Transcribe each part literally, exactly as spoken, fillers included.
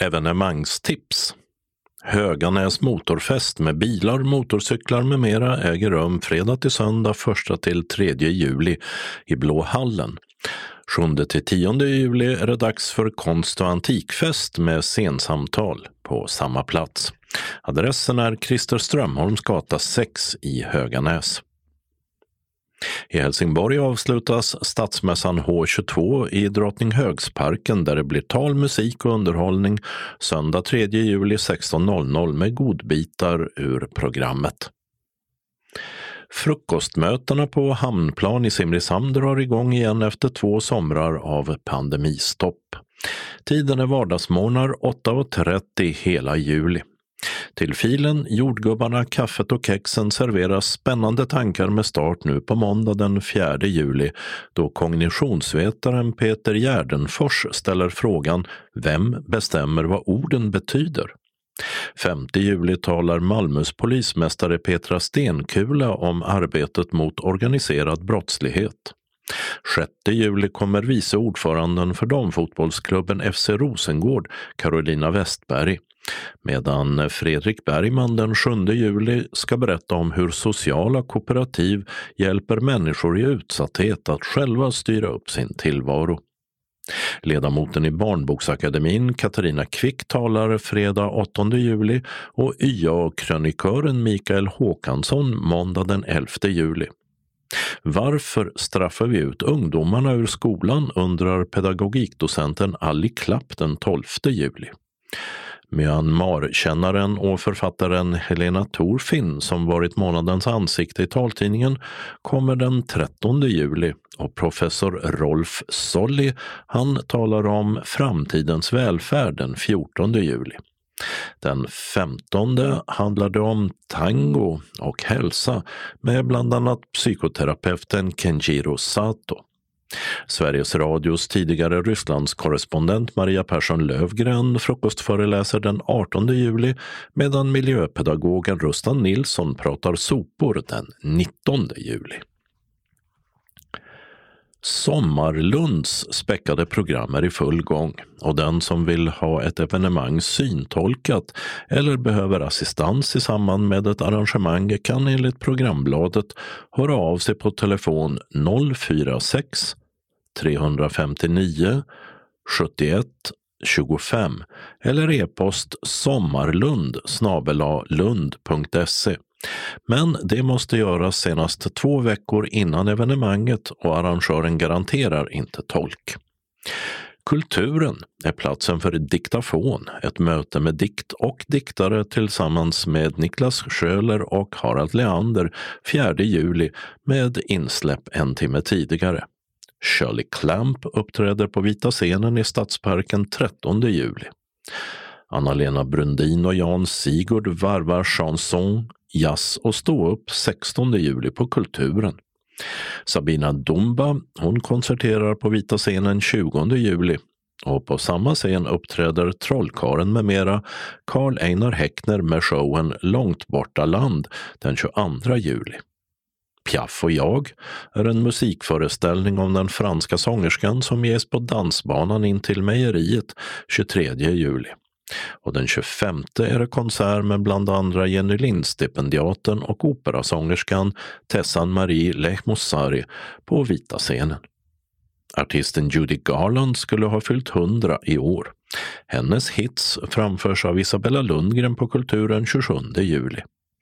Evenemangstips. Höganäs motorfest med bilar, motorcyklar med mera äger rum fredag till söndag första till tredje juli i Blå hallen. sjunde till tionde juli är det dags för konst- och antikfest med scensamtal på samma plats. Adressen är Christer Strömholms gata sex i Höganäs. I Helsingborg avslutas stadsmässan H tjugotvå i Drottninghögsparken där det blir tal, musik och underhållning söndag tredje juli sexton noll noll med godbitar ur programmet. Frukostmötena på Hamnplan i Simrishamn drar igång igen efter två somrar av pandemistopp. Tiden är vardagsmorgnar åtta och trettio hela juli. Till filen, jordgubbarna, kaffet och kexen serveras spännande tankar med start nu på måndag den fjärde juli då kognitionsvetaren Peter Gärdenfors ställer frågan vem bestämmer vad orden betyder? femte juli talar Malmös polismästare Petra Stenkula om arbetet mot organiserad brottslighet. sjätte juli kommer vice ordföranden för damfotbollsklubben F C Rosengård, Carolina Westberg, medan Fredrik Bergman den sjunde juli ska berätta om hur sociala kooperativ hjälper människor i utsatthet att själva styra upp sin tillvaro. Ledamoten i Barnboksakademin Katarina Kvick talar fredag åttonde juli och Y A-krönikören Mikael Håkansson måndag den elfte juli. Varför straffar vi ut ungdomarna ur skolan, undrar pedagogikdocenten Ali Klapp den tolfte juli. Myanmar-kännaren och författaren Helena Thorfinn som varit månadens ansikte i taltidningen kommer den trettonde juli och professor Rolf Solli han talar om framtidens välfärd den fjortonde juli. Den femtonde handlar det om tango och hälsa med bland annat psykoterapeuten Kenjiro Sato. Sveriges Radios tidigare Rysslandskorrespondent Maria Persson Lövgren frukostföreläser den artonde juli medan miljöpedagogen Rustan Nilsson pratar sopor den nittonde juli. Sommarlunds späckade program är i full gång och den som vill ha ett evenemang syntolkat eller behöver assistans i samband med ett arrangemang kan enligt programbladet höra av sig på telefon noll fyra sex tre fem nio sjuttioett tjugofem eller e-post sommarlund snabel-a lund punkt se. Men det måste göras senast två veckor innan evenemanget och arrangören garanterar inte tolk. Kulturen är platsen för diktafon, ett möte med dikt och diktare tillsammans med Niklas Schöler och Harald Leander fjärde juli med insläpp en timme tidigare. Shirley Clamp uppträder på Vita scenen i Stadsparken trettonde juli. Anna-Lena Brundin och Jan Sigurd varvar chanson, jazz och stå upp sextonde juli på Kulturen. Sabina Dumba, hon konserterar på Vita scenen tjugonde juli och på samma scen uppträder Trollkaren med mera Carl Einar Häckner med showen Långt borta land den tjugoandra juli. Piaf och jag är en musikföreställning om den franska sångerskan som ges på dansbanan in till mejeriet tjugotredje juli. Och den tjugofemte är det konsert med bland andra Jenny Lind-stipendiaten och operasångerskan Tessan Marie Lehmoussari på Vita scenen. Artisten Judy Garland skulle ha fyllt hundra i år. Hennes hits framförs av Isabella Lundgren på Kulturen tjugosjunde juli.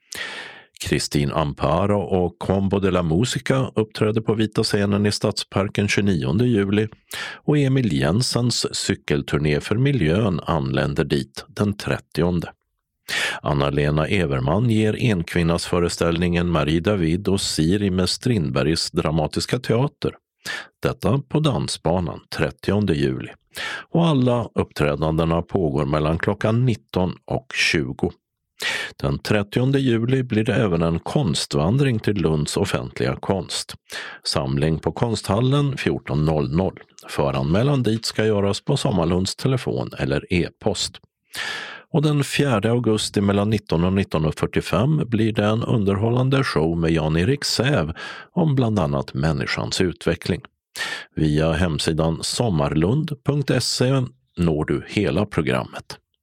Kristin Amparo och Combo de la Musica uppträder på Vita scenen i Stadsparken tjugonionde juli och Emil Jensens cykelturné för miljön anländer dit den trettionde. Anna-Lena Everman ger enkvinnas föreställningen Marie David och Siri med Strindbergs dramatiska teater. Detta på dansbanan trettionde juli. Och alla uppträdandena pågår mellan klockan nitton och tjugo. Den trettionde juli blir det även en konstvandring till Lunds offentliga konst. Samling på Konsthallen fjorton noll noll. Föranmälan dit ska göras på Sommarlunds telefon eller e-post. Och den fjärde augusti mellan nitton och nitton fyrtiofem blir det en underhållande show med Jan-Erik Säv om bland annat människans utveckling. Via hemsidan sommarlund punkt se når du hela programmet.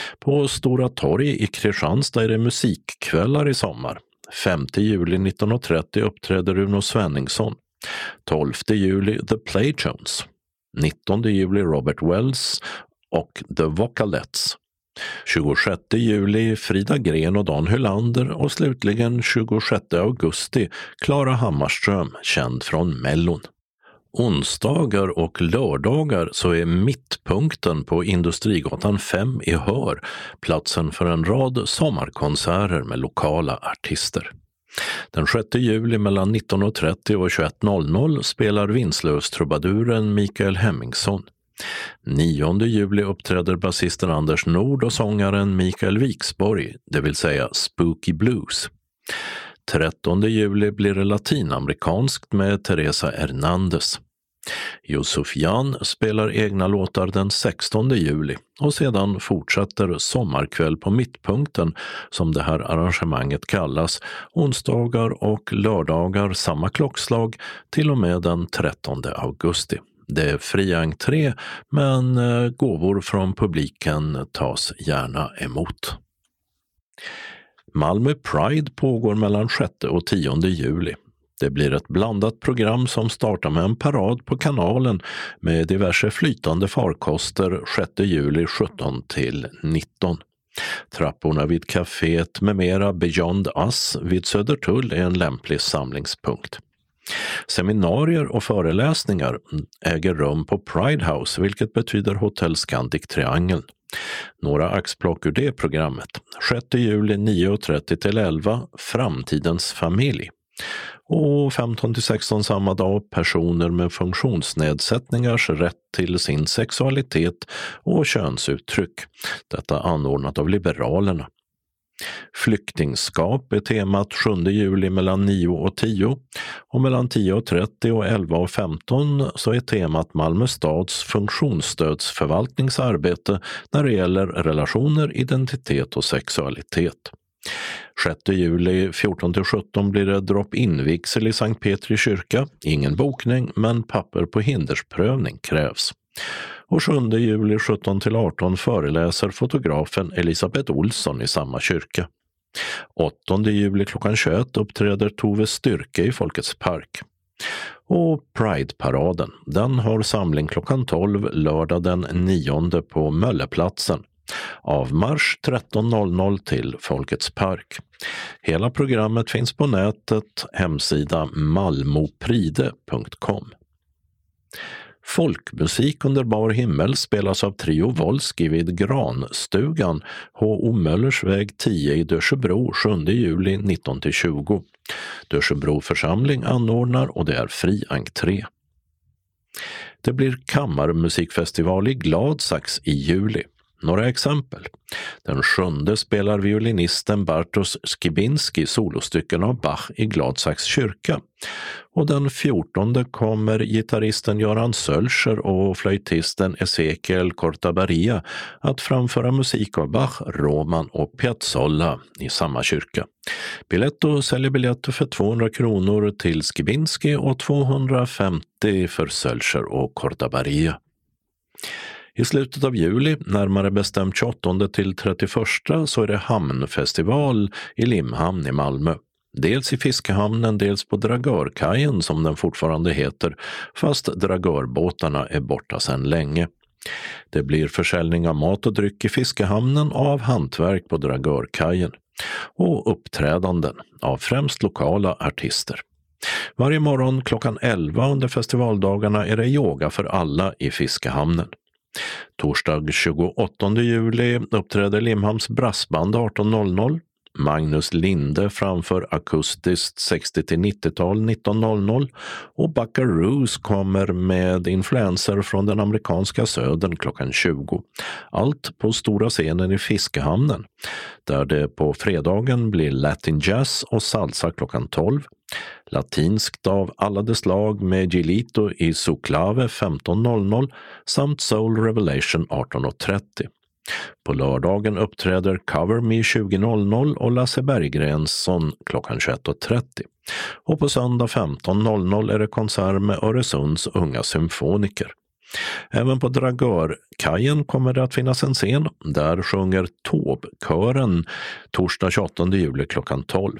På Stora torg i Kristianstad är det musikkvällar i sommar. femte juli nittonhundratrettio uppträder Uno Svenningsson. tolfte juli The Playtones. nittonde juli Robert Wells och The Vocalettes. tjugosjätte juli Frida Gren och Dan Hylander och slutligen tjugosjätte augusti Klara Hammarström, känd från Mellon. Onsdagar och lördagar så är Mittpunkten på Industrigatan fem i Hör platsen för en rad sommarkonserter med lokala artister. Den sjätte juli mellan nitton och trettio och tjugoett noll noll spelar Vinslös-trubaduren Mikael Hemmingsson. nionde juli uppträder basisten Anders Nord och sångaren Mikael Viksborg, det vill säga Spooky Blues. trettonde juli blir det latinamerikanskt med Teresa Hernandez. Yusuf Jan spelar egna låtar den sextonde juli och sedan fortsätter Sommarkväll på Mittpunkten, som det här arrangemanget kallas, onsdagar och lördagar samma klockslag till och med den trettonde augusti. Det är fri entré, men gåvor från publiken tas gärna emot. Malmö Pride pågår mellan sjätte och tionde juli. Det blir ett blandat program som startar med en parad på kanalen med diverse flytande farkoster sjätte juli sjutton till nitton. Trapporna vid kaféet med mera Beyond Us vid Södertull är en lämplig samlingspunkt. Seminarier och föreläsningar äger rum på Pride House, vilket betyder Hotell Scandic Triangeln. Några axplock ur det programmet. sjätte juli nio och trettio till elva, Framtidens familj. Och femton till sexton samma dag, personer med funktionsnedsättningars rätt till sin sexualitet och könsuttryck. Detta anordnat av Liberalerna. Flyktingskap är temat sjunde juli mellan nio och tio och mellan tio och trettio och elva och femton så är temat Malmö stads funktionsstödsförvaltningsarbete när det gäller relationer, identitet och sexualitet. sjätte juli fjorton till sjutton blir det drop-in-vigsel i Sankt Petri kyrka. Ingen bokning, men papper på hindersprövning krävs. Och sjunde juli sjutton till arton föreläser fotografen Elisabeth Olsson i samma kyrka. åttonde juli klockan tjugoett uppträder Tove Styrke i Folkets park. Och Pride-paraden, den har samling klockan tolv lördag den nionde på Mölleplatsen. Avmarsch tretton noll noll till Folkets park. Hela programmet finns på nätet, hemsida malmopride punkt com. Folkmusik under bar himmel spelas av Trio Wolski vid Granstugan, H O Möllers väg tio i Dörsebro sjunde juli nitton till tjugo. Dörsebro församling anordnar och det är fri entré. Det blir kammarmusikfestival i Gladsax i juli. Några exempel. Den sjunde spelar violinisten Bartosz Skibinski solostycken av Bach i Gladsax kyrka. Och den fjortonde kommer gitarristen Göran Sölscher och flöjtisten Ezekiel Cortabaria att framföra musik av Bach, Roman och Piazzolla i samma kyrka. Biletto säljer biljetter för tvåhundra kronor till Skibinski och tvåhundrafemtio för Sölscher och Cortabaria. I slutet av juli, närmare bestämt tjugoåttonde till trettioförsta, så är det hamnfestival i Limhamn i Malmö. Dels i fiskehamnen, dels på Dragörkajen som den fortfarande heter, fast dragörbåtarna är borta sedan länge. Det blir försäljning av mat och dryck i fiskehamnen och av hantverk på Dragörkajen. Och uppträdanden av främst lokala artister. Varje morgon klockan elva under festivaldagarna är det yoga för alla i fiskehamnen. Torsdag tjugoåttonde juli uppträder Limhamns brassband arton noll noll. Magnus Linde framför akustiskt sextio till nittiotal nitton noll noll och Buckaroos kommer med influenser från den amerikanska södern klockan tjugo. Allt på stora scenen i Fiskehamnen, där det på fredagen blir Latin Jazz och salsa klockan tolv. Latinskt av alla dess slag med Gilito i Suclave femton noll noll samt Soul Revelation arton trettio. På lördagen uppträder Cover Me tjugo noll noll och Lasse Berggrensson klockan tjugoett trettio. Och på söndag femton noll noll är det konsert med Öresunds unga symfoniker. Även på Dragörkajen kommer det att finnas en scen. Där sjunger Taube-kören torsdag tjugoåttonde juli klockan tolv.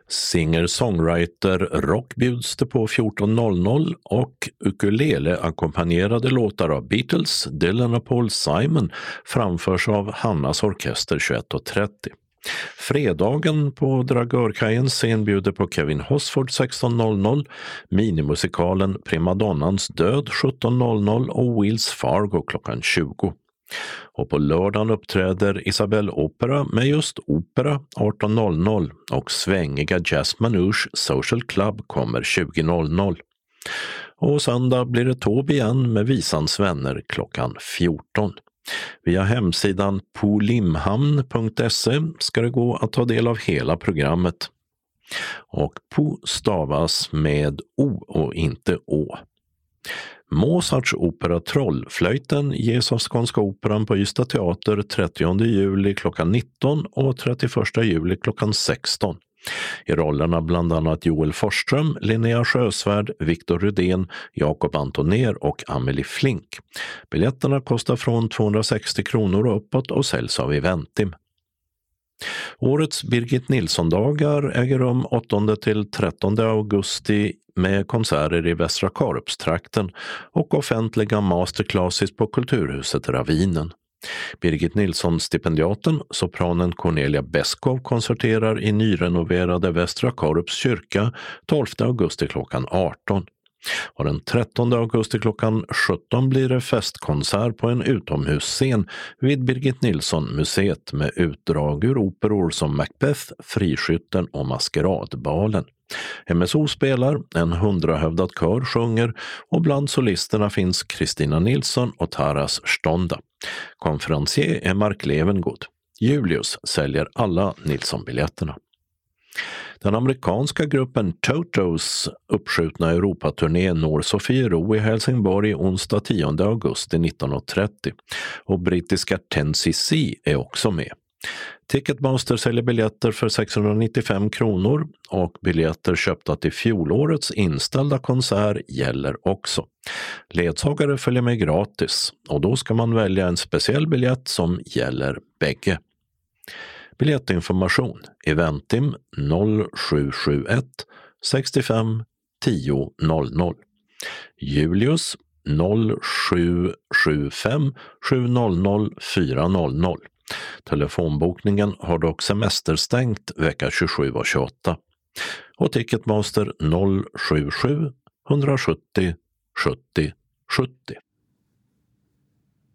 Singer-songwriter-rock bjuds det på fjorton noll noll och ukulele-ackompanjerade låtar av Beatles, Dylan och Paul Simon framförs av Hannas orkester tjugoett och trettio. Fredagen på Dragörkajens scen bjuder på Kevin Hosford sexton noll noll, minimusikalen Primadonnans död sjutton noll noll och Wills Fargo klockan tjugo. Och på lördagen uppträder Isabelle Opera med just opera arton noll noll och svängiga Jazz Manouche Social Club kommer tjugo noll noll. Och söndag blir det Taube igen med Visans vänner klockan fjorton. Via hemsidan polimhamn punkt se ska det gå att ta del av hela programmet. Och Po stavas med O och inte Å. Mozarts opera Trollflöjten ges av Skånska Operan på Ystad teater trettionde juli klockan nitton och trettioförsta juli klockan sexton. I rollerna bland annat Joel Forsström, Linnea Sjösvärd, Viktor Rudén, Jakob Antoner och Amelie Flink. Biljetterna kostar från tvåhundrasextio kronor och uppåt och säljs av Eventim. Årets Birgit Nilsson-dagar äger rum åttonde till trettonde augusti med konserter i Västra Karupstrakten och offentliga masterclasses på Kulturhuset Ravinen. Birgit Nilsson-stipendiaten, sopranen Cornelia Beskow, konserterar i nyrenoverade Västra Karups kyrka tolfte augusti klockan arton. Och den trettonde augusti klockan sjutton blir det festkonsert på en utomhusscen vid Birgit Nilsson-museet med utdrag ur operor som Macbeth, Friskytten och Maskeradbalen. M S O spelar, en hundrahövdad kör sjunger och bland solisterna finns Kristina Nilsson och Taras Stonda. Konferencier är Mark Levengood. Julius säljer alla Nilsson-biljetterna. Den amerikanska gruppen Totos uppskjutna Europaturné når Sofiero i Helsingborg onsdag tionde augusti nitton trettio och brittiska ten C C är också med. Ticketmaster säljer biljetter för sexhundranittiofem kronor och biljetter köpta till fjolårets inställda konsert gäller också. Ledsagare följer med gratis och då ska man välja en speciell biljett som gäller bägge. Biljettinformation Eventim noll sju sju ett sextiofem tio noll noll. Julius noll sju sju fem sju noll noll fyra noll noll. Telefonbokningen har dock semesterstängt vecka tjugosju och tjugoåtta. Och Ticketmaster noll sju sju ett sju noll sjuttio sjuttio sjuttio.